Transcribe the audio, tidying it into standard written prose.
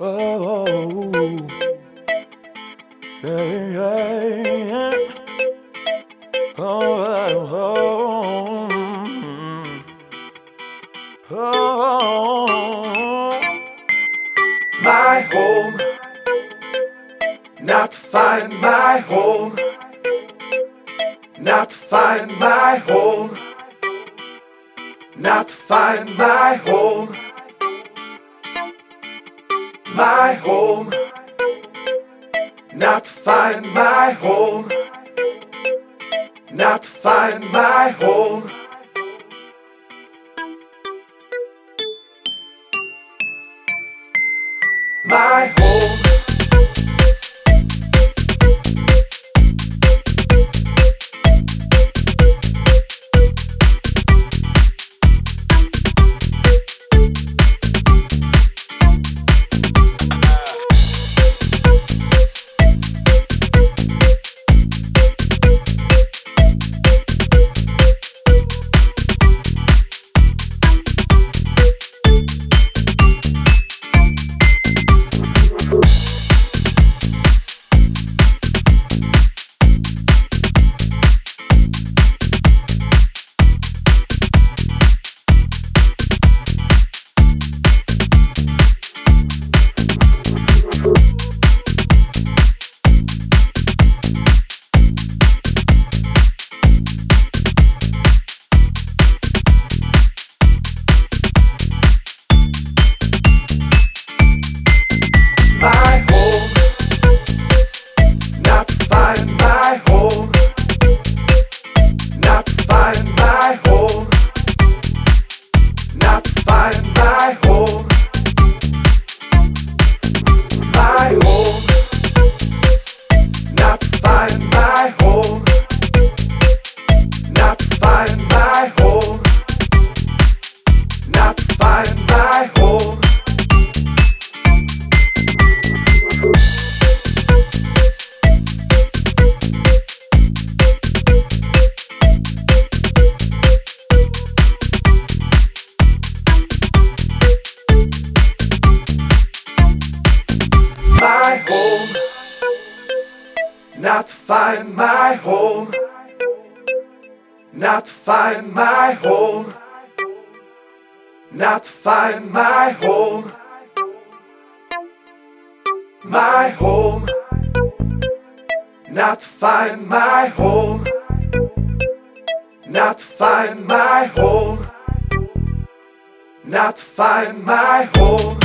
Oh, yeah, yeah, yeah. Oh, oh, oh. My home, not find my home, not find my home, not find my home, my home, not find my home, not find my home. My home. My home, not find my home, not find my home, not find my home, my home, not find my home, not find my home, not find my home. My home, not find my home, not find my home, not find my home, my home, not find my home, not find my home, not find my home.